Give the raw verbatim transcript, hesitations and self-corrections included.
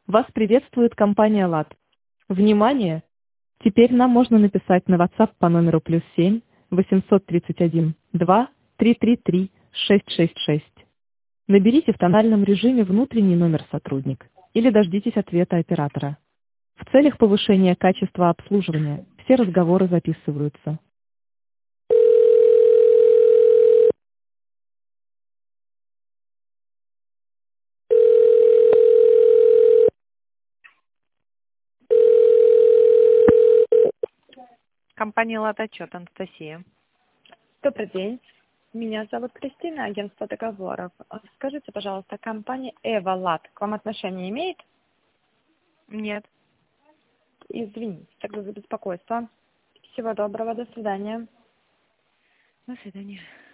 Вас приветствует компания ЛАТ. Внимание! Теперь нам можно написать на WhatsApp по номеру плюс семь восемьсот тридцать один два три три три шесть шесть шесть. Наберите в тональном режиме внутренний номер сотрудник или дождитесь ответа оператора. В целях повышения качества обслуживания все разговоры записываются. Компания ЛАТ, отчет, Анастасия. Добрый день. Меня зовут Кристина, агентство договоров. А Скажите, пожалуйста, компания Эвалат к вам отношение имеет? Нет. Извините тогда за беспокойство. Всего доброго, до свидания. До свидания.